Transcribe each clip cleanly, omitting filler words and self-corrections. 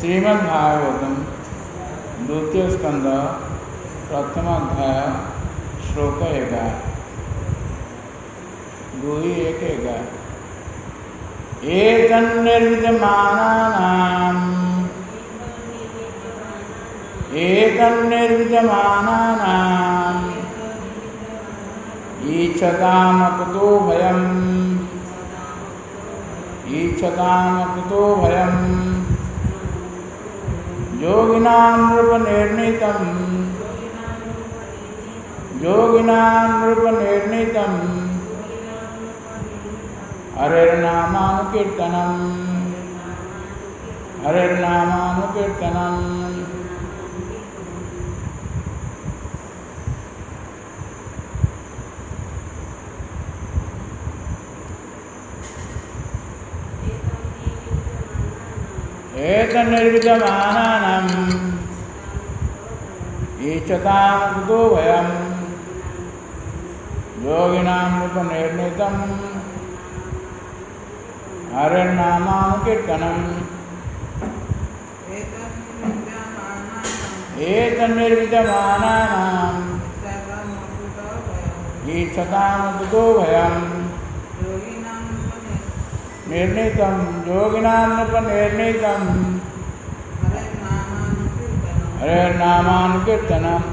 श्रीमद्भागवतम द्वितीय स्कंद प्रथम अध्याय श्लोक 11 2:1-11 एतन्निर्विद्यमानानाम् ईच्छतामकुतो भयम् योगिनां नृपनिर्णीतम् हरेर्नामानुकीर्तनम् एतन्निर्विद्यमानानाम् ईच्छतामकुतो भयम् योगिनां नृपनिर्णीतम् हरेर्नामानुकीर्तनम् एतन्निर्विद्यमानानाम् ईच्छतामकुतो भयम् निर्णीतं योगिनां नृपनिर्णीतम् हरेर्नामानुकीर्तनम्।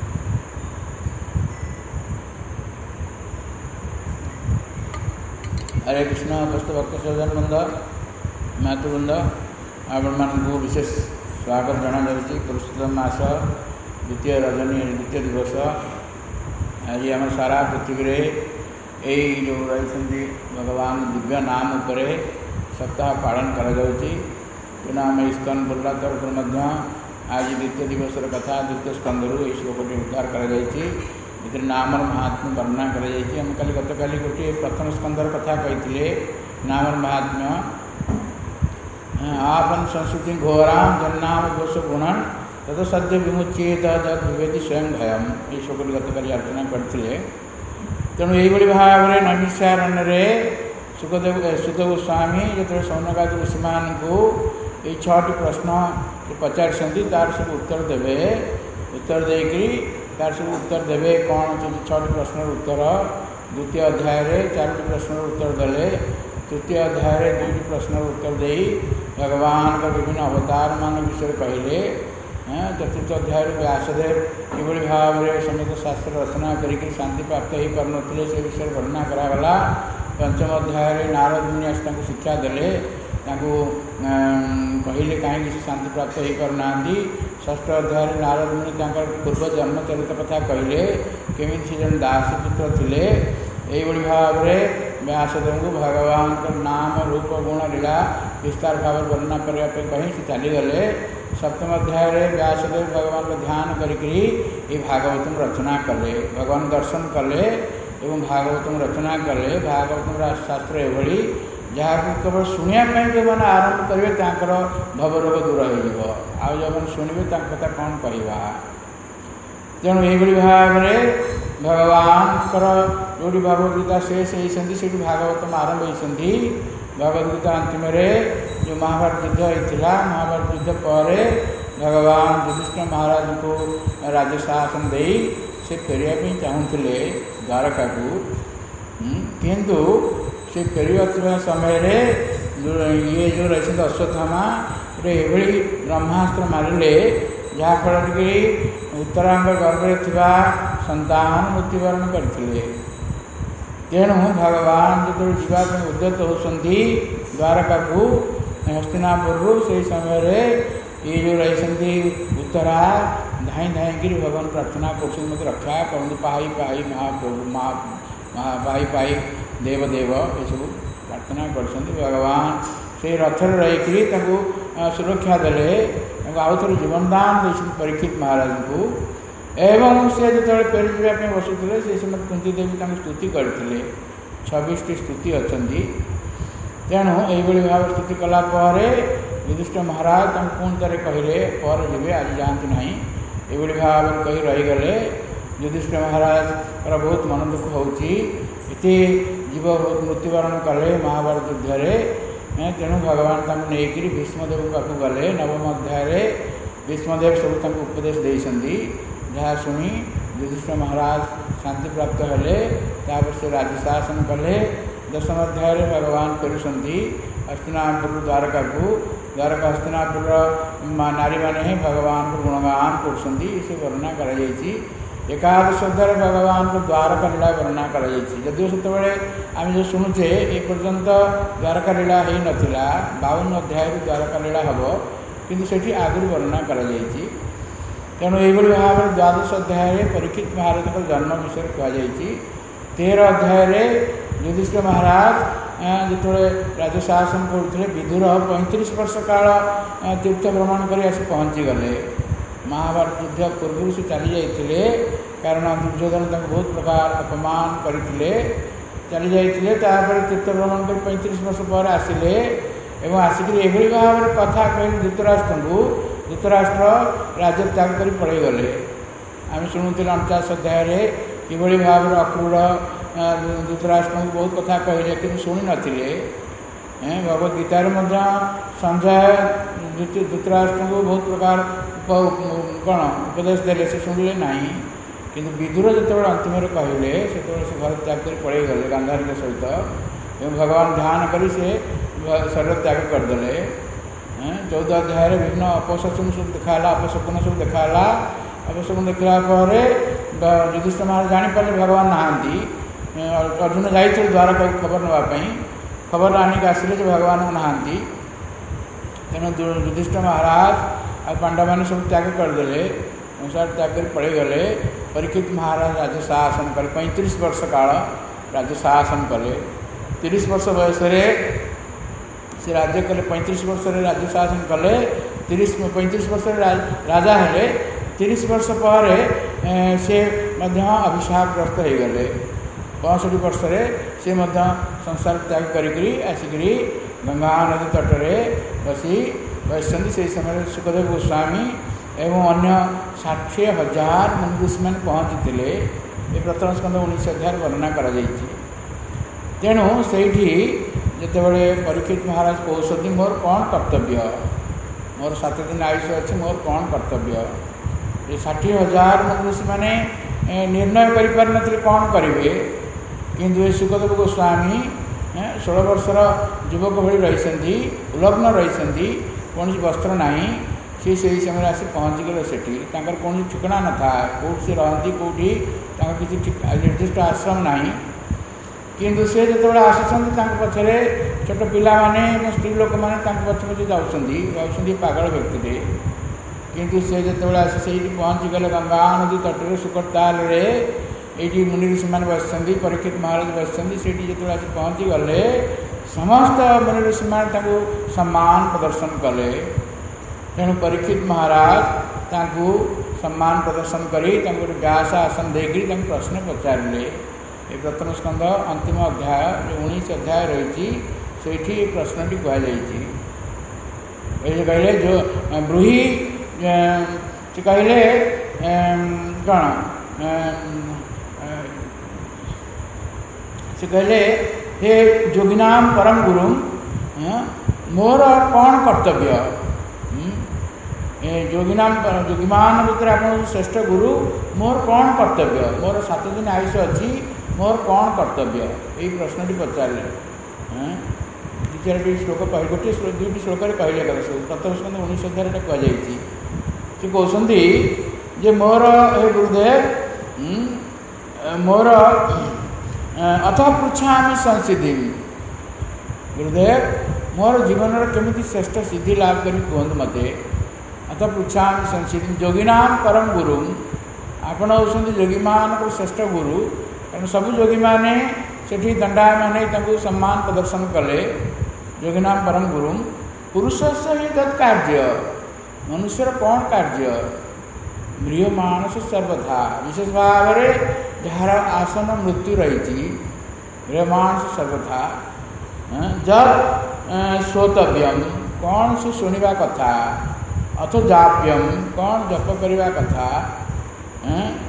हरे कृष्ण उपस्थित भक्त सज्जन वृंद मातृवृंद आपण मानक विशेष स्वागत जनाଯାଉଛି पुरुषोत्तम मास द्वितीय रजनी द्वितीय दिवस आज आम सारा पृथ्वी यही जो रही भगवान दिव्य नाम उपरे सप्ताह पालन कराଯାଉଛି तेणु आम इस्कन बुर्ला तरफ आज द्वितीय दिवस कथा द्वितीय स्कंदर यही श्लोकटी उद्धार कराଯାଇଛି नामर महात्म्य वर्णना कराଯାଇଛି हम कल गतकाली गोटे प्रथम स्कंदर कथा कही नामर महात्म्य आपन संस्कृति घोरा जन्नाम दोष गुणन तद सद्य विमुच्येत जद विवेदी स्वयं भयम ये श्लोकटी गतकाली अर्चना करते तेणु यही भाव में नैमिषारण्य सुत गोस्वामी जो सौनकादि ऋषि मान को ये 6टी प्रश्न पचारि तार सब उत्तर देवे उत्तर देकरी तार सब उत्तर देवे कौन 6टी प्रश्न उत्तर द्वितीय अध्याय 4टी प्रश्न उत्तर देले तृतीय अध्याय 2टी प्रश्न उत्तर दे भगवान का विभिन्न अवतार मान विषय कहले चतुर्थ अध्याय व्यासदेव ये भाव में समस्त शास्त्र रचना करके शांति प्राप्त ही करनथिले से विषय वर्णना करागला पंचम अध्याय नारद मुनि शिक्षा देले कहले कहीं शांति प्राप्त ही करना षष्ठ अध्याय नारद मुनि पूर्व जन्म चरित कथा कहले केमी से जन दासपुत्र थे यही भाव में व्यासदेव को भगवान का नाम रूप गुण लीला विस्तार भाव वर्णना करने कहीं से चलीगले सप्तम अध्याय व्यासदेव भगवान का ध्यान करके ये भागवतम रचना कले भगवान दर्शन कले एवं भागवतम रचना कले भागवतम शास्त्र एभली जहाँ केवल शुणा जो मैंने आरंभ करेंगे भवरोग दूर हो जो शुणे कथा कौन कहवा तेणु यही भाव में भगवान जो भगवदगीता शेष होती से भागवतम आरंभ होती भगवदगीता अंतिम जो महाभारत युद्ध होता महाभारत युद्ध पर भगवान युधिष्ठिर महाराज को राज्य शासन दे से फेरिया चाहूले द्वारका को किंतु से फेरवा समय ये जो रही अश्वत्थामा गोटे ये ब्रह्मास्त्र मारे जहाँफल कि उत्तरांग गर्भे थी संतान मृत्युवरण करते तेणु भगवान जो जावाई उद्यत होती द्वारका को हस्तिनापुर से समय ये जो रही उत्तरा धाई धाई भगवान प्रार्थना कर रक्षा करते पाई पाई महाप्रभु पाई देवदेव ये सब प्रार्थना कर भगवान से रथर रही सुरक्षा देले आउ थे जीवनदान दे परीक्षित महाराज को एवं से जो फेरी जावाई बसुले से समय कुंती देवी स्तुति करते 26टी स्तुति अच्छा तेणु यही भाव स्तुति कलापर युधिष्ठिर महाराज पुणी थे कहले पर जी आज जातु ना ये भाव कही रहीगले युधिष्ठिर महाराज बहुत मन दुख होती जीव बहुत मृत्युवरण कले महाभारत युद्ध तेणु भगवान नहीं भीष्मदेव पाक गले। नवम अध्याय भीष्मदेव सब उपदेश देते जहाँ शुणी युधिष्ठिर महाराज शांति प्राप्त हेले। से राज्य शासन कले। दशम अध्याय भगवान फेरुंट हस्तिनापुर द्वारका को। द्वारका हस्तिनापुर नारी मैंने भगवान को गुणगान कर वर्णना कर। एकादश अध्याय भगवान को द्वारका लीला वर्णना कर। जदिव से आम जो शुणुचे ये पर्यंत द्वारका लीला हो नाला 52 अध्याय द्वारका लीला हम किंतु से आगुरी वर्णना कर। तेणु ये भाव में द्वादश अध्याय परीक्षित महाराज को जन्म विषय कहुई। 13 अध्याय युधिष्ठिर महाराज जो राज्य शासन करते विदुर 35 वर्ष काल तीर्थ भ्रमण कर पहुँची गले। महाभारत युद्ध पूर्व से चली जाते कारण दुर्योधन बहुत प्रकार अपमान करते चली जाते तीर्थ भ्रमण कर 35 वर्ष पर आसिले एवं आसिक एभली भाव में कथा कह धृतराष्ट्र को। धृतराष्ट्र राज्य त्याग कर पड़े गले। आम शुणुते 49 अध्याय किभली भाव में अक्रूर धृतराष्ट्र को बहुत कथा कहले कि शुणी नथिले। भगवद गीतार संजय धृतराष्ट्र को बहुत प्रकार कौन उपदेश देले से शुणिले ना किंतु विदुर जो अंतिम कहले से घर त्याग कर पड़े गले गांधारी सहित एवं भगवान ध्यान कर शरीर त्याग करदे। 14 अध्याय विभिन्न अपशकुन सब देखाला अपशकुन सब देखाला। अपशकुन देखला युधिष्ठिर महाराज जापारे भगवान नहांती। अर्जुन जाइए द्वारका खबर नापी खबर आनिक आसिले भगवान को नहांती। तेणु युधिष्ठिर महाराज आ पांडव मैंने सब त्याग करदे संसार त्याग कर पड़े गले। परीक्षित महाराज राज्य शासन कले 35 वर्ष काल राज्य शासन कले। 30 वर्ष बयस से राज्य कले 35 वर्ष राज्य शासन कले। 35 वर्ष राजा हेले 30 वर्ष पर से अभिशापग्रस्त हो गले। 65 वर्ष से संसार त्याग करी आसिक गंगा नदी तटरे बसी बसती। से समय सुखदेव गोस्वामी एवं अन्य 60,000 मुनि ऋषि मैंने पहुँची ये प्रथम स्कंद 19 अध्याय वर्णना कर। तेणु से जितेबले परीक्षित महाराज कौशती मोर कौन कर्तव्य मोर 7 दिन आयुष अच्छे मोर कौन कर्तव्य। ये 60,000 मुनि ऋषि मैंने निर्णय कर कौन करेंगे किंतु ये सुखदेव गोस्वामी 16 वर्षर युवक भली रही उलग्न रही कौन वस्त्र ना सी से समय आसी पहुँची गले। सेठी कौन ठिकना न था कौट से रहती कौटी किसी निर्दिष्ट आश्रम ना किंतु से जो आसुँच पछरे छोट पिला माने स्त्री लोक मैंने पछे पछे जाऊँगी पागल व्यक्ति किंतु से जो आसी से पहुँची गले गंगा नदी तटरे सुकताल ये मुनि ऋषि मैंने बसती परीक्षित महाराज बसती से जो आसी पहुँची गले समस्त मुनि ऋषि मैंने सम्मान प्रदर्शन कले। तेणु परीक्षित महाराज सम्मान प्रदर्शन कर व्यास आसन देकर प्रश्न पचारे। ये प्रथम स्कंद अंतिम अध्याय जो 19 अध्याय रही से प्रश्नटी कहुई। कहले जो ब्रूही से कहले कौन से कहले हे जोगिनाम परम गुरु मोर कौन कर्तव्य। जोगीमान भितर आप श्रेष्ठ गुरु मोर कौन कर्तव्य मोर 7 दिन आयुष अच्छी मोर कौन कर्तव्य यही प्रश्नटी पचारे। 2-4 श्लोक कह गोटे 2टी श्लोक कहले प्रथम स्कंद 19 अध्याय कहुई। से कहते जे मोर हे गुरुदेव मोर अथ पृछा संसिधि गुरुदेव मोर जीवन केमी श्रेष्ठ सिद्धि लाभ कर कहतु मत। अथ पृछा संसिधि जोगिनाम परम गुरु आपण होती जोगी मान श्रेष्ठ गुरु। कारण सब जोगी मैंने से दंडायमान सम्मान प्रदर्शन कले। जोगिनाम परम गुरु पुरुष से ही तत्कार्य मनुष्यर कौन कार्य गृह मानस सर्वथा विशेष भाव में जार आसन मृत्यु रही गृह मानस सर्वथा जब श्रोतव्यम कौन से शुणा कथा अथ जाप्यम कौन जप करवा कथा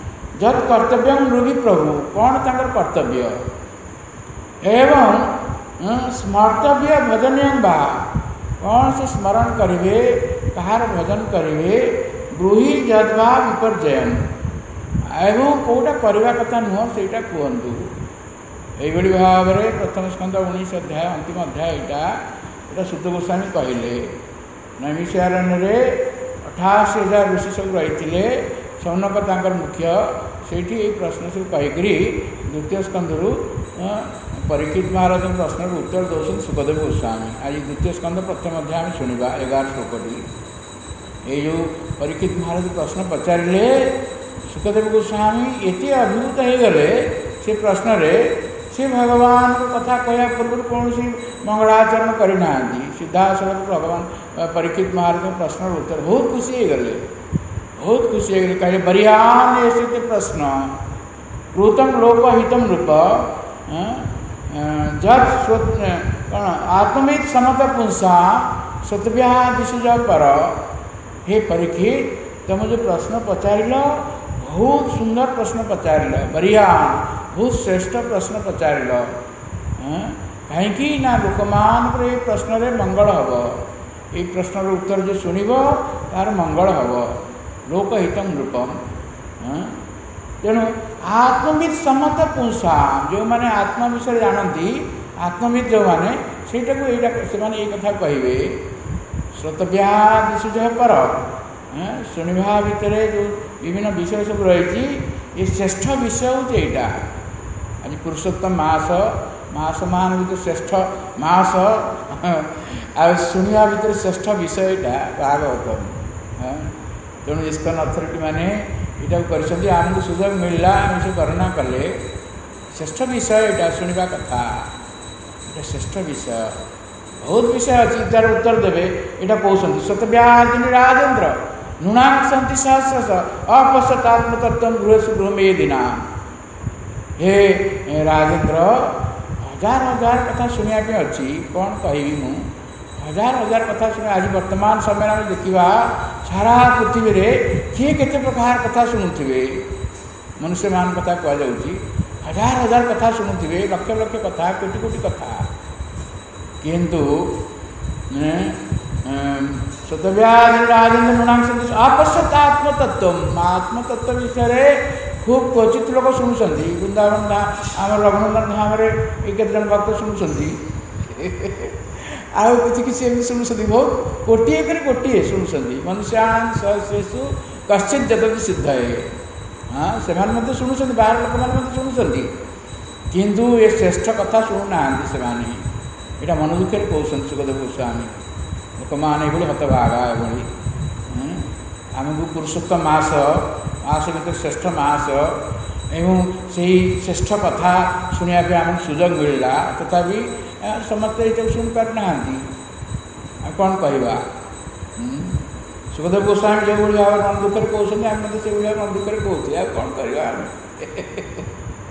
जत कर्तव्य मृगी प्रभु कौन तंकर कर्तव्य एवं स्मर्तव्य भजनीय बा कौन से स्मरण करेंगे कहार भजन करेंगे ब्रूहि जद्वा विपर्जयन एवं कौटा करवा कथा नुह से कहतु यही भाव में प्रथम स्कंद 19 अध्याय अंतिम अध्याय यहाँ सुत गोस्वामी कहले नैमिषारण्य 88,000 ऋषि सब रही सौनक मुख्य से प्रश्न सब कहीकि द्वितीय स्कंदरू परीक्षित महाराज प्रश्न उत्तर दौरान सुखदेव गोस्वामी आज द्वितीय स्कंद प्रथम अध्याय में शुणा 11 श्लोक ये जो परीक्षित महाराज प्रश्न पचारे सुखदेव गोस्वामी एते अभिभूत हो गले से प्रश्न से भगवान को कथा कहया पूर्व कौन सी मंगलाचरण करना सीधा सड़क भगवान परीक्षित महाराज प्रश्न उत्तर बहुत खुशी हो गले बहुत खुशी हो गए कहे बरियान ऐसे प्रश्न कृतम लोकहितम रूप जब कौन आत्मित समत पुंसा सतव्या दिशुज पर हे परीक्षित तुम जो प्रश्न पचार बहुत सुंदर प्रश्न पचार बरियान बहुत श्रेष्ठ प्रश्न पचार कहीं ना लोक मान प्रश्न मंगल हम ये प्रश्न उत्तर जो शुणव तार मंगल हम लोकहितम रूपम तेणु आत्मविद समत पुंसा जो मैंने आत्मा विषय जानती आत्मविद जो मैंने से कथा कहे श्रोतव्या दिशुज पर शुणवा भितर जो विभिन्न विषय सब रही ये श्रेष्ठ विषय हूँ यहाँ आज पुरुषोत्तम मास मान भर श्रेष्ठ मास आ शुणवा भितर श्रेष्ठ विषय यहाँ भागवतम तेणु इस्कन अथॉरिटी मैंने यहाँ कर सुजोग मिलला आम से वर्णना कले श्रेष्ठ विषय यहाँ शुणा कथा ये श्रेष्ठ विषय बहुत विषय अच्छी तार उत्तर देवे यहाँ कहते स्वतव्यादिनी राजेन्द्र नृणांग सन्ति सहस्रश अपश्यतात्मतत्व गृहसु गृहमेदिना हे राजेन्द्र हजार हजार कथा शुणा अच्छी कौन कहि मु हजार हजार कथा शुणे आज वर्तमान समय में देखा सारा पृथ्वी में किए केते प्रकार कथा शुणुवे मनुष्य मान कथा कहुच्छी हजार हजार कथा शुणुवे लक्ष लक्ष कथा कोटि कोटि कथा किंतु स्वतव्यादिराजेन्द्र अपश्यतात्मतत्व आत्मतत्व विषय खूब क्वचित लोग शुणुंट वृंदावन आम रघुनंदन धाम केते जन भक्त शुणुंट आउ किसी एमती शुणुंट बहुत गोटे पर गोटे शुणुंट मनुष्यान सहस्रेशु कश्चित जदति सिद्ध है हाँ से शुणुंट बाहर लोक मैंने शुणुंट किंतु ये श्रेष्ठ कथा शुणुना से यहाँ मन दुखे कहते सुखदेव गोस्वामी लोक मैंने ये हतभागा ये आमको पुरुषोत्तम मास भर श्रेष्ठ मास एवं से श्रेष्ठ कथा शुणापी आमको सुजोग मिलला तथापि समस्त ये शुणी पारना कौन कहवा सुखदेव गोस्वामी जो भाव मन दुखे कहते आम से मन दुखे कहते कौन कर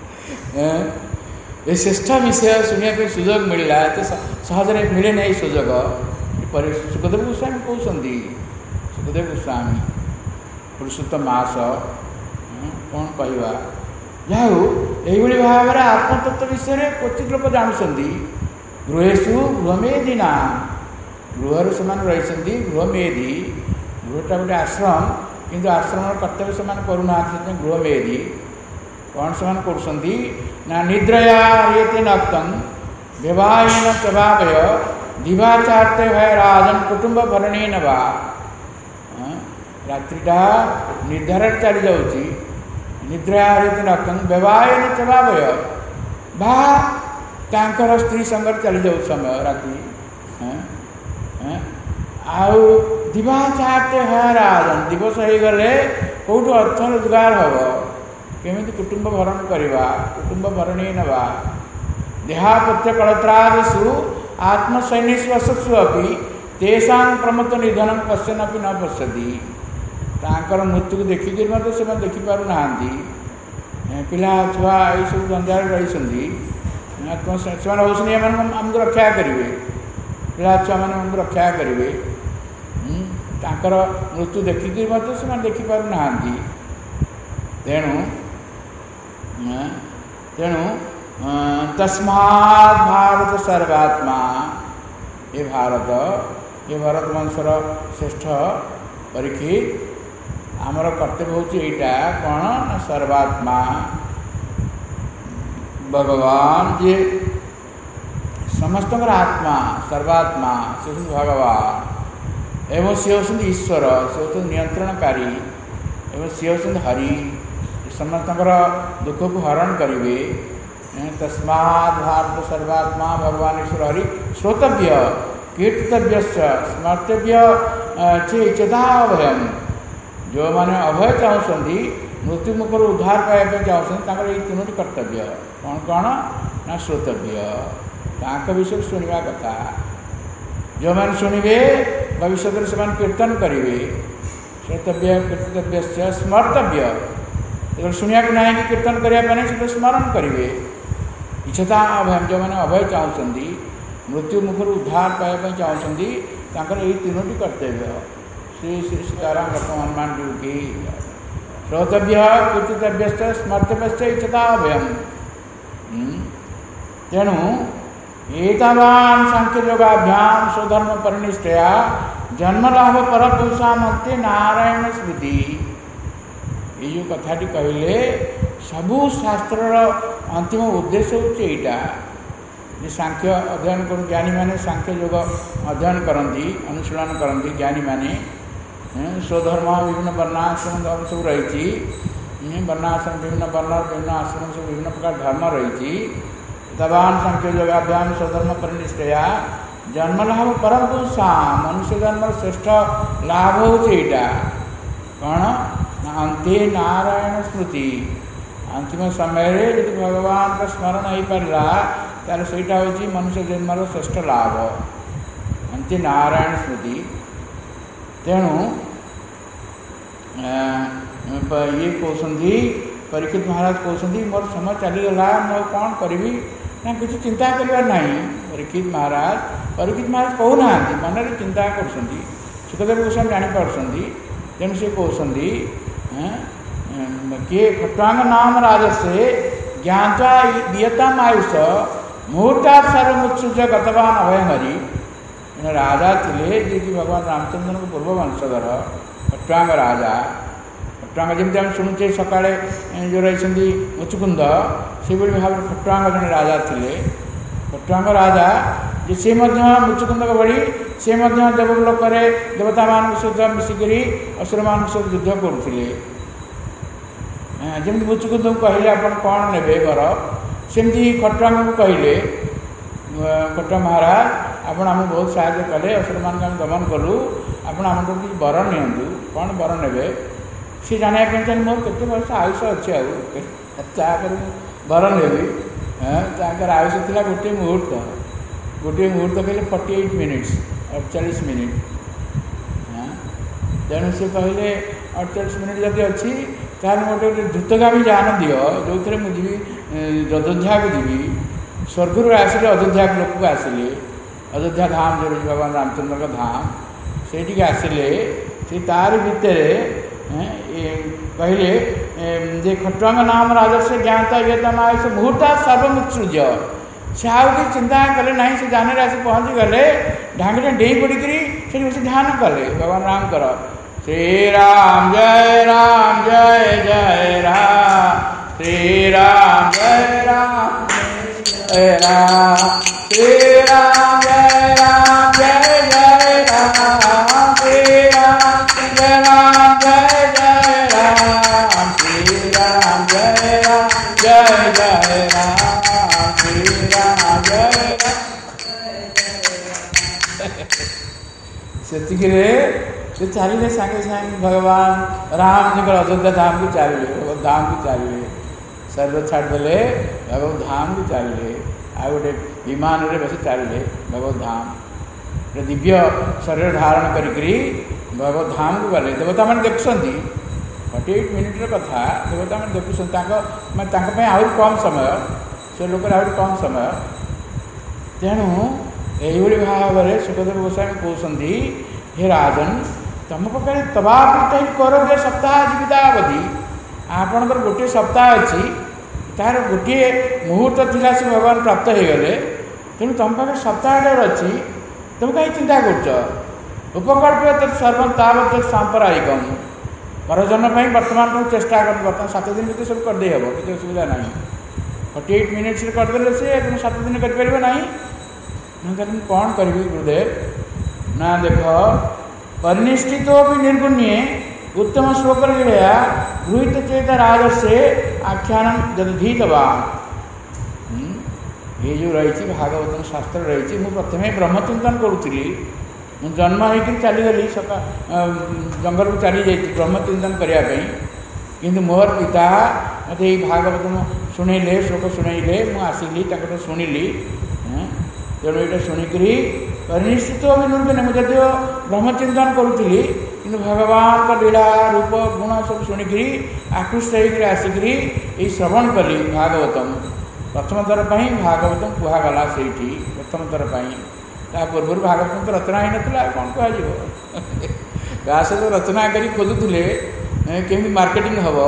ये श्रेष्ठ विषय शुणापी सुजोग मिलला तो सहजरे मिले नहीं सुजोग सुखदेव गोस्वामी कहते सुखदेव गोस्वामी पुरुषोत्तम मास कौन कहवा जाऊ यही भाव में आत्मतत्व विषय क्वचित लोक जानते गृहेशु गृहमेदिना गृह से रही गृहमेदी गृहटा गोटे आश्रम किंतु आश्रम कर्तव्य से करूना गृहमेदी कौन से कर निद्रया ये नक्तम व्यवाहन प्रभावय दिवाचार्ते भय राजन कुटुंब भरणेन वा रात्रिटा निर्धार चली जाऊँगी निद्रा नक्तम व्यवाहन प्रभावय बा तांकर स्त्री संग चली जाऊ समय राति आउ दिवाचार्ते भय राजन दिवस हो गले कौटू अर्थ रोजगार हम केमी कुटुंब भरण करवा कुटुंब भरणी नवा देहापत्य कलत्रादिषु आत्मसैन्यस्वसु अभी तेषां प्रमत्त निधन पश्यन्नपि न पश्यति तांकर मृत्यु को देखिक से देखिपार ना पिला छुआ ये सब जंजाल रही आमको रक्षा करेंगे पिला छुआ मैंने आमको रक्षा करेंगे तांकर मृत्यु देखिक से देखिपार ना तेणु तेणु तस्मात् भारत सर्वात्मा, ये भारत वंशर श्रेष्ठ परीक्षित आमर कर्तव्य होची एटा कौन ना सर्वात्मा भगवान जे समस्त आत्मा सर्वात्मा से भगवान एवं सी होती ईश्वर से होती नियंत्रणकारी एवं सी होती हरि समस्त दुख को हरण करेंगे। तस्मात् भारत सर्वात्मा भगवान ईश्वर हरि श्रोतव्य कीर्तव्य स्मर्तव्य चेता अभयम, जो मैंने अभय चाहती मृत्यु मुखर उद्धार पाइबा चाहते ये तीनोटी कर्तव्य कौन कौन ना श्रोतव्य, तांका विषय शुणा कथा जो मैंने शुणे भविष्य से कीर्तन करेंगे। श्रोतव्य कीर्तव्य स्मर्तव्य शुणा ना कि कीर्तन करने से स्मरण करेंगे। इच्छता अभय जो मैंने अभय चाहते मृत्यु मुखर उद्धार पाइबा चाहते यही तीनोटी कर्तव्य। श्री श्री सीताराम हनुमान जी की श्रोतव्य कीर्तितव्य स्मर्तव्य इच्छता अभयम। तेणु एतावान् सांख्ययोगाभ्याम स्वधर्म परिनिष्ठया जन्मलाभ परपुरुषामत्ते नारायण स्मृति, ये जो कथाटी कहले सबू शास्त्र अंतिम उद्देश्य होचे एटा जे सांख्य अध्ययन कर ज्ञानी माने सांख्य योग अध्ययन करती अनुशीलन करती ज्ञानी माने स्वधर्म विभिन्न वर्णाश्रम धर्म सब रही वर्णाश्रम विभिन्न वर्ण विभिन्न आश्रम सब विभिन्न प्रकार धर्म रही। तवान सांख्य योगाभ्याम स्वधर्म परिनिष्ठया जन्मलाभ परम पुरुषा, मनुष्य जन्म श्रेष्ठ लाभ होटा कौन अंते नारायण स्मृति, अंतिम समय यदि भगवान का स्मरण हो पारा तार सहीटा हूँ मनुष्य जन्मर श्रेष्ठ लाभ अंते नारायण स्मृति। तेणु ये कहते परीक्षित महाराज कहते मोर समय चलीगला मैं कौन करी ना किसी चिंता करार ना। परीक्षित महाराज कहूना मन में चिंता कर सुखदेव गोस्वामी जापार तेणु सी कहते किए खट्वांग नाम राजसे ज्ञाता दीयताम आयुष मुहूर्ता सर्वमुत्सृज्य गतवान अभय हरि। राजा थे जी कि भगवान रामचंद्र को पूर्व वंशधर खट्वांग राजा। खट्वांग जमी आम शुणुचे सका जो रही मुचुकुंद से भाव में खट्वांग जड़े राजा थे। खट्वांग राजा जे से मुचुकुंद भली से देवलोक देवता मान सहित मिसिकी असुर मान सहित युद्ध करुले। जमी मुचुकुंद को कहले आप कौन ने वर सेमती खट्वांग को कहले खट्वांग महाराज आप बहुत साहय कले असुर मान दमन कलु आप कि वर नि कौन वर ने सी जाना चाहिए मोर के वर्ष आयुष अच्छे आपर वर ने आयुष थी गोटे मुहूर्त कहले 48 मिनिट्स 48 मिनिट। तेणु सी कहले 48 मिनिट जब अच्छी ताल गोटे द्रुतगामी जान दियो जो थे मुझे अयोध्या को जी स्वर्ग आसिले अयोध्या लोक को आसिले अयोध्या धाम जो भगवान रामचंद्र का धाम से आसिले से तार भितर कहले जे खट्वांग नाम राजस्य ज्ञाता वेदम आयुष मुहूर्ता सर्वमुत्सृज्य। से आउ कि चिंता कले ना से जान आसी पहुँची गले ढांगे डे पड़ी से ध्यान कले भगवान राम कर श्री राम जय राम जय जय राम श्री राम जय राम जय राम श्री राम जय राम जय जय राम श्री राम जय राम जय जय राम श्री राम जय राम जय जय राम श्री राम जय से चलिए सागे सागे भगवान राम जी अयोध्या धाम को चलिए भगवत धाम को चलिए शरीर छाड़दे भगवत धाम को चलिए आ गोटे विमान में बस चलिए भगवत धाम दिव्य शरीर धारण करी भगवत धाम को गले देवता मैंने देखुंट 48 मिनिट्र कथा देवता मैंने देखुंट आहरी कम समय से लोक आहरी कम समय। तेणु यही भाव में सुखदेव गोस्वामी कहते हे राजन तुम पाखे तबावृत ही कर्तव्य सप्ताह जीवितावधि आपणकर गोटे सप्ताह अच्छी तार गोटे मुहूर्त थिला से भगवान प्राप्त हो गले तेणु तुम पाखे सप्ताह अच्छी तुम कहीं चिंता कर उपकल्प्य तत् सर्व तावत सांप्रदायिकम परजन पर बर्तमान तुम चेष्टा कर बर्तमान 7 दिन भर सब करदे हम किसी असुविधा ना 48 मिनिट्स करदे से तुम 7 दिन कर ना कौन करी गुरुदेव ना देख परिनिष्ठित भी निर्गुण्य उत्तम श्लोक लीलया गृहीत चेत राजर्षे आख्यान जदधीतवान ये जो रही भागवतम शास्त्र रही मुझे प्रथम ब्रह्मचिंतन करुली मुझे जन्म होकर चलीगली सका जंगल को चली जाइए ब्रह्मचिंतन करने किंतु मोर पिता मत ये भागवतम शुणेले श्लोक शुणेले मुझे आसिली शुणिली तेणु ये शुणिकी परिनिष्ठित भी निर्गुण्य मुझे जो ब्रह्मचिंतन करुली कि भगवान का लीला रूप गुण सब शुणिकी आकृष्ट होकर आसिक श्रवण कली भागवतम प्रथम थर पर भागवतम कहगला से प्रथम थर पर पूर्व भागवतम तो रचना ही नाला कौन कह व्यास तो रचना कर खोजुले केमी मार्केटिंग हम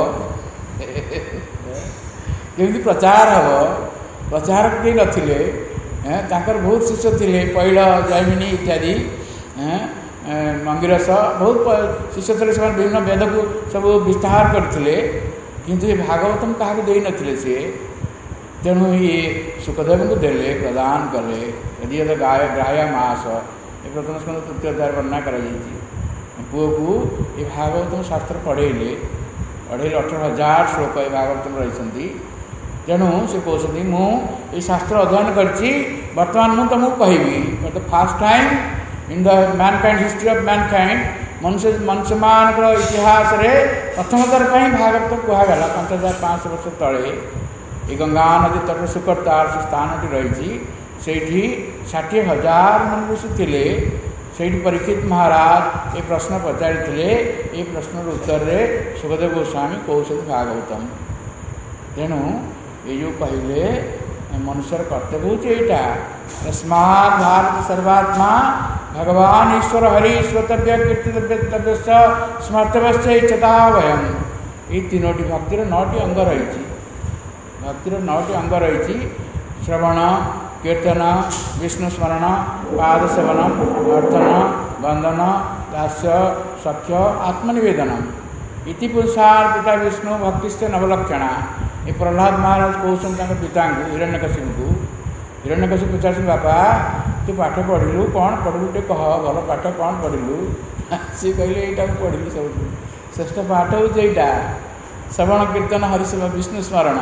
केमी प्रचार हम प्रचारक कई नथिले बहुत शिष्य थे पैल जैमिनी इत्यादि मंगिरस बहुत शिष्य थे से विभिन्न वेद को सब विस्तार करते किंतु ये भागवतम क्या दे नथिले सी तेणु ये सुखदेव को देले प्रदान कले यदि यद ग्राह्य मास ये प्रथम स्कंद तृतीय अध्याय वर्णना कर पुओ को ये भागवतम शास्त्र पढ़ेले 18,000 श्लोक ये भागवतम रही तेणु से कहते मुझे शास्त्र अध्ययन करछि वर्तमान मुझे तुमको कहबी for the first time in the mankind history of mankind मनुष्य मान इतिहास रे प्रथम थर पर भागवत कहगला 5,500 वर्ष तले ये गंगा नदी तट सुकरतार से स्थान रही से 60,000 मनुष्य थे से परीक्षित महाराज ये प्रश्न पचारि ये प्रश्न उत्तर रे सुखदेव गोस्वामी कौशल भागवतम तेणु ये जो कहले मनुष्यर कर्तव्य हूँ यहाँ तस्मात् भारत सर्वात्मा भगवान ईश्वर हरि श्रोतव्य कीर्तितव्य स्मर्तव्य इच्छता वयम ये 3टी भक्तिर 9टी अंग रही भक्तिर 9टी अंग रही श्रवण कीर्तन विष्णु स्मरण पाद सेवन अर्थन वंदन दास्य सख्य आत्मनिवेदनम इति पुरुषार्पिता विष्णु भक्तिश्च नवलक्षणा ये प्रहलाद महाराज कहते पिता हिरण्यकशिपु पचार बापा तू पाठ पढ़िलु कौन पढ़लु टे कह भल पाठ कौन पढ़िलु सी कहले यहाँ पढ़ी सब श्रेष्ठ पाठ हूँ यहाँ श्रवण कीर्तन हरिशव विष्णु स्मरण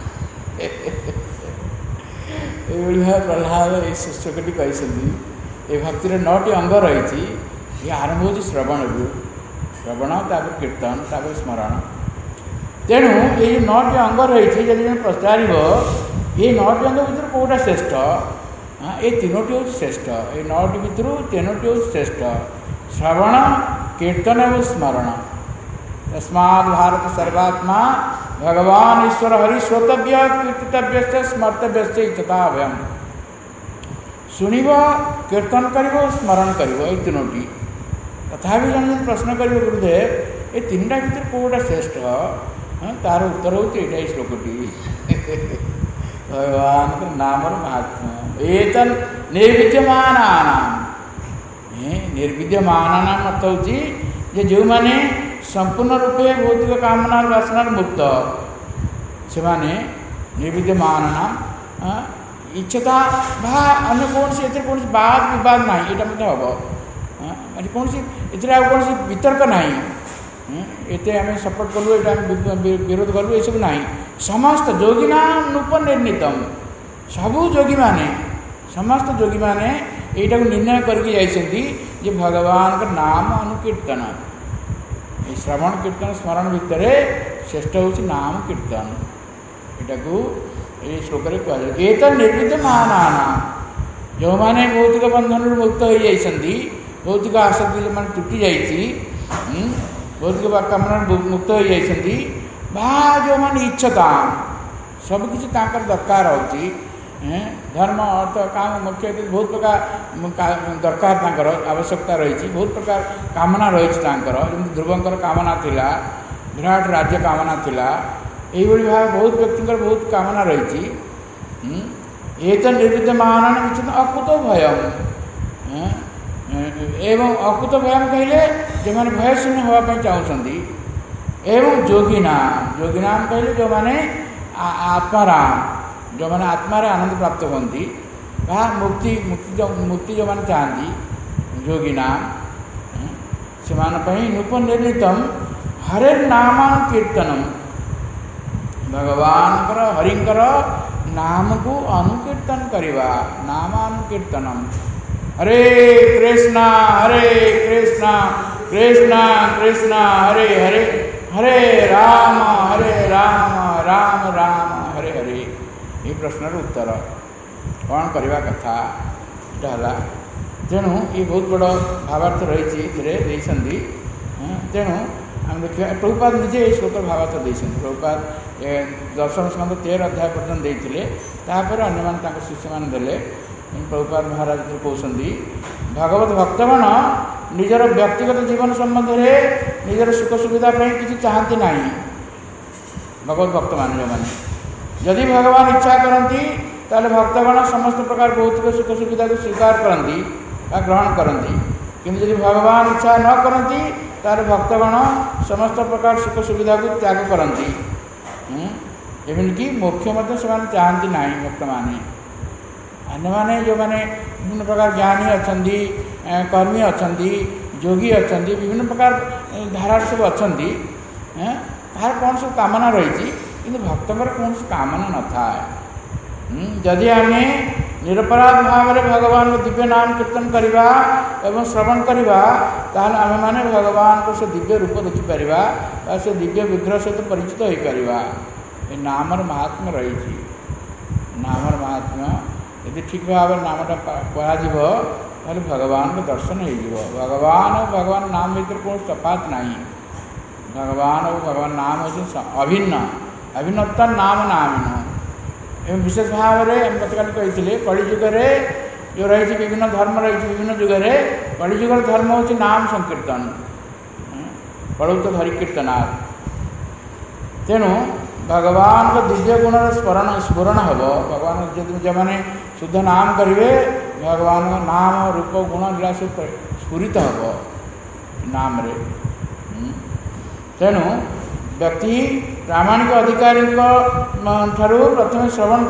ये प्रहलाद ये शिष्यकटी कहते ये भक्तिर 9टी अंग रही ये आरंभ हो श्रवण रू श्रवण तापर कीर्तन तापर स्मरण तेणु ये 9टी अंग रही जब पचार ये 9टी अंग भर कौटा श्रेष्ठ ये 3टी हूँ श्रेष्ठ ये 9टी भर 3टी हूँ श्रेष्ठ श्रवण कीर्तन और स्मरण तस्मात् भारत सर्वात्मा भगवान ईश्वर हरि श्रोतव्य कीर्तितव्य स्मर्तव्य इच्छता भयम शुणव कीर्तन कर स्मरण कर 3टी तथा जन प्रश्न कर गुरुदेव ये 3टा भर कौटा श्रेष्ठ तार उत्तर हूँ ये श्लोकटी भगवान नाम महात्मा एक निर्विद्यमान निर्विद्यमान अर्थ हूँ जो मैंने संपूर्ण रूपे भौतिक कामना वासना मुक्त से माने निर्विद्यमान इच्छता भा अन्य कौन से कौन वाद विवाद ना यहाँ मतलब हम कौन कौन वितर्क ना ये आम सपोर्ट कलु ये विरोध कलु ये सब ना समस्त योगिना उपनिर्णितम सबू योगी माने समस्त योगी माने यहाँ निर्णय करके जाइए भगवान का नाम अनुकीर्तन श्रवण कीर्तन स्मरण भितर श्रेष्ठ हूँ नाम कीर्तन यहाँ को ये श्लोक कहुए एक निर्विद्यमान जो मैंने भौतिक बंधन मुक्त हो जाती भौतिक आसक्ति जो मैंने टूटी जाती भौतिक कामना मुक्त हो जाती जो मैंने इच्छता सबकि दरकार हो धर्म अर्थ काम मुख्य बहुत प्रकार दरकार आवश्यकता रही बहुत प्रकार कामना रही ध्रुवंकर कामना थिला विराट राज्य कामना थिला यही भाव बहुत व्यक्ति बहुत कामना रही। ये तो निर्विद्यमान निश्चित अकुत भयम एवं अकुत भयम कहले जो मैंने भय शून्य होगापी चाहती। एवं योगिनाम कहले जो मैंने आत्माराम जो मैंने आत्मारे आनंद प्राप्त होती मुक्ति मुक्ति जो मैंने चाहती योगिनाम से नूपनिर्णितम हरे नाम कीर्तनम भगवान हरिंकर नाम को अनुकीर्तन करवा नामानुकीर्तनम हरे कृष्णा कृष्णा कृष्णा हरे हरे हरे राम राम राम हरे हरे। ये प्रश्नर उत्तर कौन करवा कथा है। तेणु ये बहुत बड़ भावार्थ रही तेणु आम देखा प्रभुपाद निजे श्लोक भावार्थ देते। प्रभुपाद दर्शन स्कंद 13 अध्याय पर्यटन देते तापर अन्य शिष्य मान देले। प्रभुपाद महाराज कहते भगवत भक्तगण निजर व्यक्तिगत जीवन संबंध में निजर सुख सुविधा किसी चाहती ना। भगवत भक्त मान जो मैंने जदि भगवान इच्छा करती ताले भक्तगण समस्त प्रकार भौतिक सुख सुविधा को स्वीकार करती ग्रहण करती। किंतु यदि भगवान इच्छा न करती तार भक्तगण समस्त प्रकार सुख सुविधा को त्याग करती। एमनकी मोक्ष से चाहती ना भक्त माने अन्य माने जो मैंने विभिन्न प्रकार ज्ञानी अच्छा कर्मी अच्छा योगी अच्छा विभिन्न प्रकार धारा सब अच्छा तार कौन सब कामना रही कि भक्तर कौन कामना न था। जदि आम निरपराध भाव में भगवान को दिव्य नाम कीर्तन करवा एवं श्रवण करवा ताल आम मैंने भगवान को से दिव्य रूप देखिपर से दिव्य विग्रह सहित परिचित हो पार। नामर महात्म्य रही नामर महात्म्य यदि ठीक भाव नामटा कह भगवान को दर्शन हो भगवान और भगवान नाम भर कौन तफात ना। भगवान और भगवान नाम हो अभिन्न अभिन्नता नाम नाम एवं विशेष भाव में गतकाली कही कलिजुग जो रही विभिन्न धर्म रही विभिन्न जुगे कलिजुगर धर्म हूँ नाम संकीर्तन पढ़ू तो धरी कीर्तनाथ। तेणु भगवान को दिव्य गुण स्फुरण हम भगवान जो मैंने शुद्ध नाम करेंगे भगवान नाम रूप गुण लीला सब स्फुरित हम नाम रे। तेणु व्यक्ति प्रामाणिक अधिकारी ठारू प्रथम श्रवण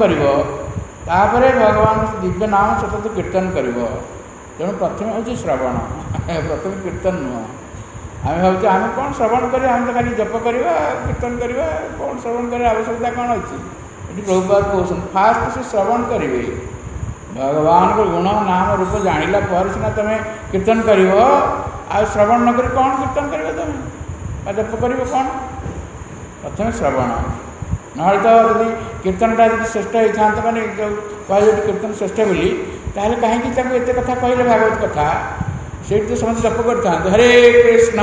कर भगवान दिव्य नाम सतत कीर्तन कर। तेणु प्रथम हूँ श्रवण प्रथम कीर्तन नुह। आम भाव आम कौन श्रवण कर तो खाली जप करवा कीर्तन करवा कौन श्रवण कर आवश्यकता कौन अच्छी। ये प्रभुपाद कहते फास्ट से श्रवण करेंगे भगवान को गुण नाम रूप जानिला पर सीना तुम कीर्तन कर श्रवण नक कौन कीर्तन कर तुम जप कर कौन प्रथम श्रवण ना तो यदि कीर्तनटा श्रेष्ठ होता मैंने जो कहे कीर्तन श्रेष्ठ बोली ताल कहीं एत कथा कहले भागवत कथा से तो समस्त जप कर हरे कृष्ण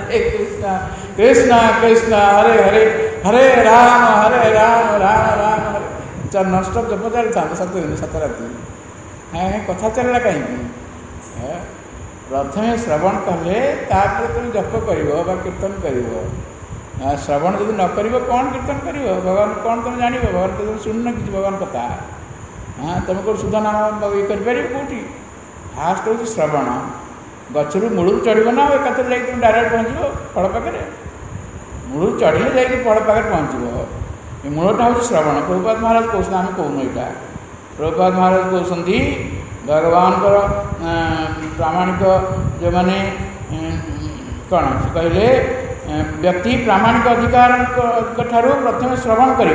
कृष्ण कृष्ण हरे हरे हरे राम राम राम हरे नॉनस्टॉप जप चलता 7 दिन 7 राति कथा चलला कहीं प्रथम श्रवण कले तुम जप कर कीर्तन कर। श्रवण जब न कर कौन कीर्तन कर भगवान कौन तुम जान भगवान तो तुम शुण कि भगवान कथा तुम कौन शुद्ध नाम ये कर कौटी फास्ट हूँ श्रवण गचरू मूलू चढ़ ना एक तुम डायरेक्ट पहुँचो फल पाखे मूलू चढ़ले जा फल पाखे पहुँचो मूलटा हूँ श्रवण। प्रभुपाद महाराज कहते आम कहून यहाँ प्रभुपाद महाराज कहते भगवान प्रामाणिक जो मैंने कौन से कहले व्यक्ति प्रामाणिक अधिकार ठारू प्रथम श्रवण कर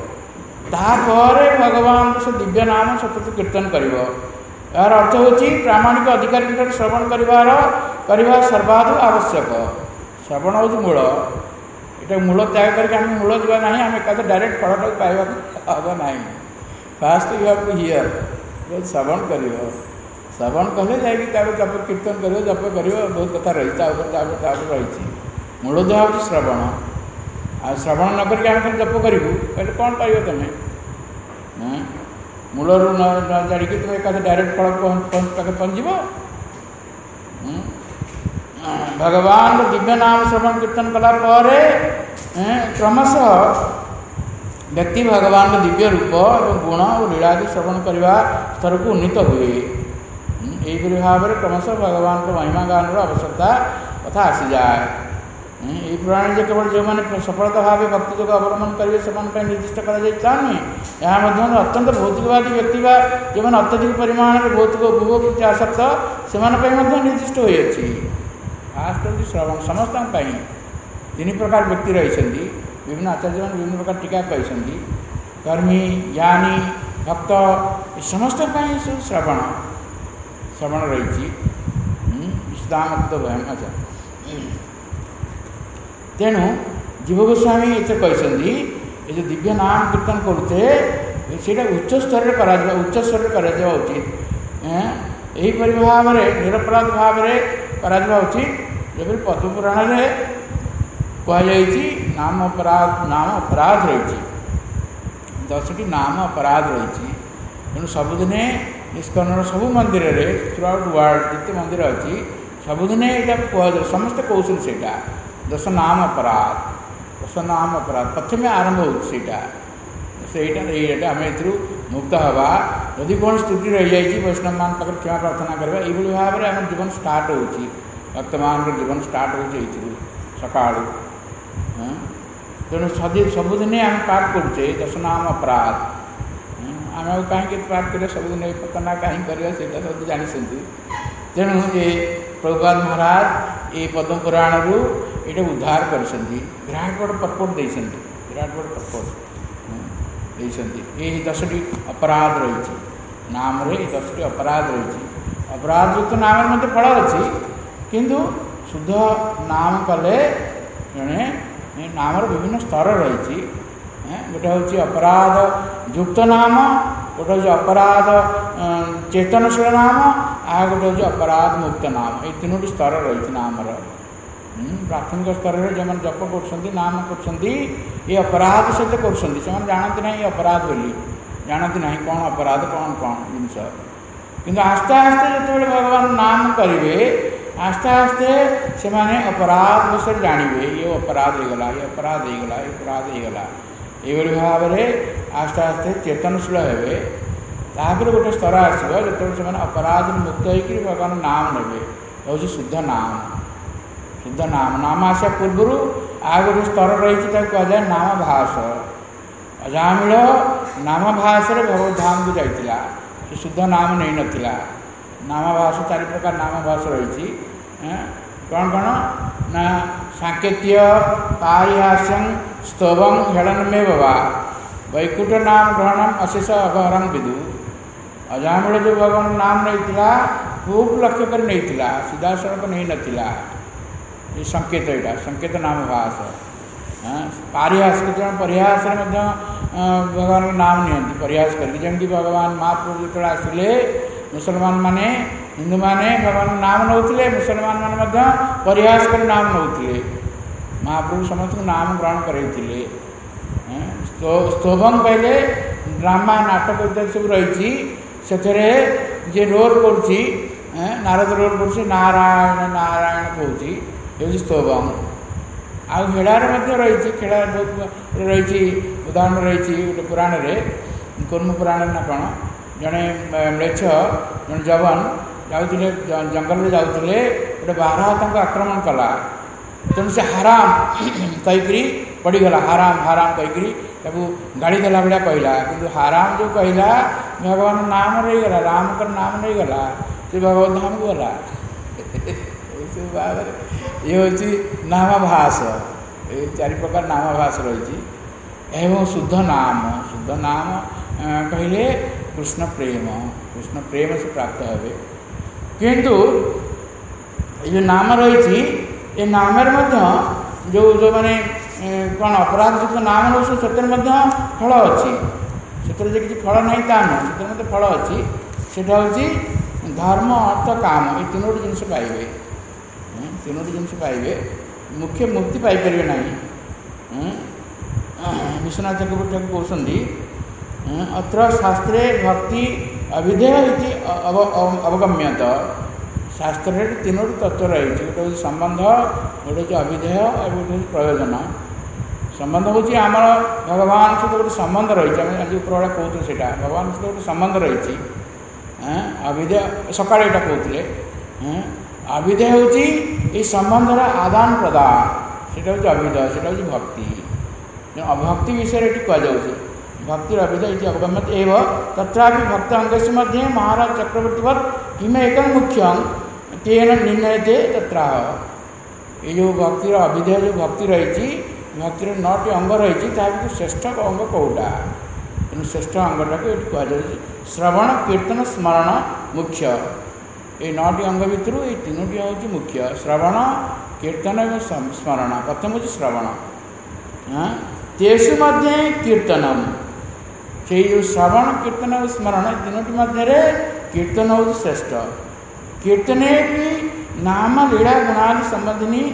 भगवान से दिव्य नाम सतत कीर्तन कर। यार अर्थ हूँ प्रामाणिक अधिकारी श्रवण करवा सर्वाधु आवश्यक। श्रवण हूँ मूल ये मूल त्याग करके आम मूल जावा ना आम एक डायरेक्ट फलटा पाइबा हम ना। First you have to hear श्रवण कर श्रवण कले जाकर जप कीर्तन कर जप कर बहुत कथा रही रही मूल देह हूँ श्रवण आ श्रवण नक जप करूँ कहले कौन पाइब तुम्हें मूलर न जाड़ी तुम एक डायरेक्ट फल पाखे पहुँचो। भगवान दिव्य नाम श्रवण कीर्तन कला क्रमशः व्यक्ति भगवान दिव्य रूप और गुण और लीलादि श्रवण करने स्तर को उन्नीत हुए। यहीपरि भाव में क्रमशः भगवान को महिमा गान आवश्यकता कथा आसी जाए। यही पुराण जो केवल जो मैंने सफलता भाव भक्ति जो अवलम्बन करेंगे से निर्दिष्ट करा नुहे। यहाँ अत्यंत भौतिकवादी व्यक्ति जो मैंने अत्यधिक परिमाण में भौतिक उपभोग प्रति आसक्त से निर्दिष्ट होती। फास्ट हूँ श्रवण समस्त तीन प्रकार व्यक्ति रही। विभिन्न आचार्य मैंने विभिन्न प्रकार टीका कही। कर्मी ज्ञानी भक्त समस्त श्रवण श्रवण रही विश्रामक्त भयम। अच्छा तेणु जीव गोस्वामी ये कहते ये जो दिव्य नाम कीर्तन करते से उच्च स्तर उच्च स्तर करा उचित। यहीपरि भाव में निरपराध भाव में करा उचित। जब पद्म पुराण में कहुई नाम अपराध रही 10टी नाम अपराध रही। तेणु सबुदिने निष्कर्ण सबू मंदिर में थ्रू आउट वर्ल्ड जिते मंदिर अच्छी सबुदिने यहाँ कह समस्त कौशल से 10 नाम अपराध प्रथम आरंभ होटा आम ए मुक्त हवा। यदि कौन त्रुटि रही जाए वैष्णव मान पाखे क्षमा प्रार्थना करवा। ये भाव में आम जीवन स्टार्ट हो भक्त मान जीवन स्टार्ट हो सका। तेणु सबुदिने आम पाठ करुचे 10 नाम अपराध। आम कहीं पाठ कर सबुदिन पतना कहीं कर सब जानी। तेणु ये प्रभुपाद महाराज ये पद्म पुराण रू ये उद्धार कर विराट बड़ पर्पट दे विराट बड़ पर्पट ये 10टी अपराध रही नाम रे 10टी अपराध रही। अपराध युक्त नाम मध्य फल अच्छी किंतु शुद्ध नाम कले जड़े नाम विभिन्न स्तर रही। गोटे हूँ अपराध युक्त नाम गोटे हूँ अपराध चेतनशील नाम आ गोटे हूँ अपराध मुक्त नाम। ये 3टी स्तर रही नाम प्राथमिक स्तर में जो जप कर नाम कर ये अपराध सहित कर जानते ना ये अपराध बोली जानते ना कौन अपराध कौन कौन जिनस किंतु आस्ते आस्ते जो भगवान नाम करेंगे आस्ते आस्ते से माने अपराध विषय जानवे ये अपराध होगला ये अपराध होगला ये अपराध होगला। ये भाव में आस्ते आस्ते चेतनशील हे तापर गोटे स्तर आसो जो अपराध मुक्त होकर भगवान नाम ने हूँ शुद्ध नाम। शुद्ध नाम नाम आसा पूर्वर आ गोटे स्तर रही कहुए नाम भास। अजामिल नाम भाष भगवत धाम को जाइला से शुद्ध नाम नहीं नथिला। नाम भाष 4 प्रकार नाम भाष रही कौन कौन ना सांकेत्य पारिहास्यं स्तवं हेलन में बाबा वैकुंठ नाम ग्रहणम अशेष अगहरम विदु। अजामिल जो भगवान नाम नहीं खूब लक्ष्य कर नहीं सीधा सड़क नहीं नथिला। ये संकेत यहाँ संकेत नाम भाष। पारिहास परिहास भगवान नाम नियंती परिहास करके जमी भगवान महाप्रभु जो आसते मुसलमान माने हिंदू माने भगवान नाम नौले मुसलमान माने परिहास कर नाम नौले। महाप्रभु समस्त नाम ग्रहण करते। स्तोभम कहले ड्रामा नाटक इत्यादि सब रही से रोल कर नारद रोल कर नारायण नारायण कहूँ स्तोभम। आउ खेड़ार रही खेड़ा बहुत रही उदाहरण रही गोटे पुराण में कुर्म पुराण ना कौन जड़े म्लेच्छ जड़े जवान जाते जंगल में जाते गोटे बारहा आक्रमण कला तेणु से हाराम कहीकि पड़गला हाराम हाराम कहीकि गाड़ी देला भाया कहला कि हाराम जो कहला भगवान नाम रहीगला राम का नाम नहीं गला से भगवत धाम को गला। ये हूँ नामाभास। ये 4 प्रकार नामाभास रही एवं शुद्ध नाम कहले कृष्ण प्रेम से प्राप्त हे। किंतु ये नाम रही ये नाम जो जो माने कौन अपराध जो नाम रोष से फल अच्छी से किसी फल नहीं तान से फल अच्छी से धर्म अर्थ काम ये 3टी जिनस पाइबे 3टी जिनस पाइबे मुख्य मुक्ति पाइपर ना। विश्वनाथ चक्रवर्ती कहते अत्र शास्त्रे भक्ति अविधेय अवगम्यत। शास्त्र 3टी तत्व रही गोटे हूँ संबंध गोटे हूँ अविधेय और गोटे हूँ प्रयोजन। संबंध हूँ आमर भगवान सहित गोटे संबंध रही आज उपरबेला कहते से भगवान सहित गोटे संबंध रही अविद्या सका यहाँ कहते अविद्या हूँ ये संबंधर आदान प्रदान से अविद्या से भक्ति भक्ति विषय ये कहुच्छे भक्ति अविद्या ये अवगम्यत एवं तत्रापि भक्त अंगस्य मध्य महाराज चक्रवर्तीवत किम एक मुख्यम तेन निर्णयते तत्र ये जो भक्तिर अविद्या जो भक्ति रही भक्तिर 9टी अंग रही श्रेष्ठ अंग कौटा तेणु श्रेष्ठ अंगटा को ये कहुच्छे श्रवण कीर्तन स्मरण मुख्य ये 9टी अंग भितर ये 3टी हूँ मुख्य श्रवण कीर्तन और स्मरण प्रथम हूँ श्रवण तेषु मध्य कीर्तनम से जो श्रवण कीर्तन और स्मरण 3टी मध्य कीर्तन हूँ श्रेष्ठ कीर्तने भी नाम लीला गुणादि संबंधिनी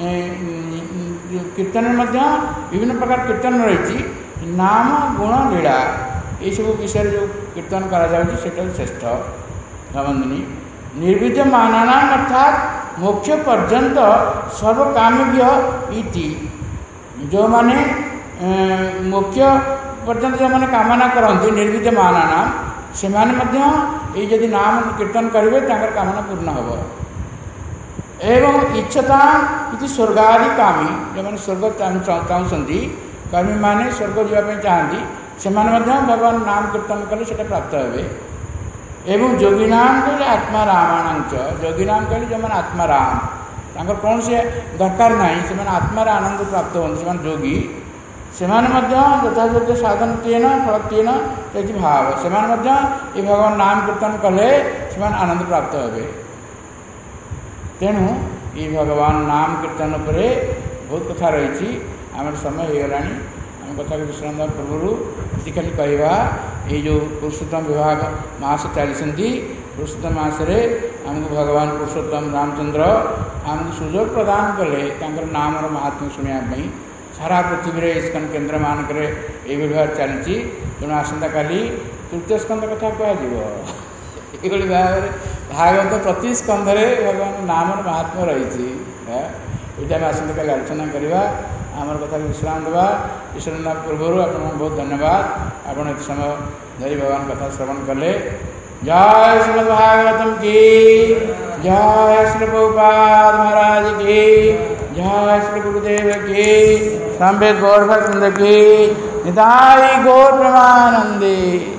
कीर्तन विभिन्न प्रकार कीर्तन रही नाम गुण लीला ये सब विषय जो कीर्तन करा श्रेष्ठ संबंधिनी निर्विद्यमाना अर्थात मोक्ष पर्यंत सर्वकाम्य इति जो माने मोक्ष पर्यंत जो माने कामना करती निर्विद्यमाना से माने यदि नाम कीर्तन करेंगे कामना पूर्ण हम एवं इच्छता इति स्वर्गादि कामी जो मैंने स्वर्ग चाहती कर्मी माने स्वर्ग जावाई चाहती से भगवान नाम कीर्तन कले से प्राप्त हे एवं योगिनाम कहले आत्मा रामाणांच योगिनाम कहले जो मैंने आत्मा राम कौन से दरकार ना से आत्मार आनंद प्राप्त होती से योगी से यथायोग्य साधन तेन फल तेन से भाव से भगवान नाम कीर्तन कले से आनंद प्राप्त हे तेणु ये भगवान नाम कीर्तन पर बहुत कथा रही आम समय हो गला आम कथा विश्राम देवा पूर्व ये खाली कहवा ये जो पुरुषोत्तम विभाग मास चलती पुरुषोत्तम मसरे आमको भगवान पुरुषोत्तम रामचंद्र आमको सुजोग प्रदान कले नाम महात्म्य शुणापी सारा पृथ्वी में इस्कन केन्द्र मानक भाव चलती तेणु आसंता काली तृतीय स्कंद कथा कह भाव भागवत प्रति स्कंधरे भगवान नाम महात्मा रही ये आसंता काली आलोचना करवा आमर कथा विश्राम देवा ईश्वर पूर्व आप बहुत धन्यवाद आपड़ ये समय धरी भगवान कथा श्रवण कले जय श्रीमद् भागवतम की जय श्री प्रभुपाद महाराज की जय श्री गुरुदेव की संवेद गौर भक्त की निताई गौर प्रेमानंदी।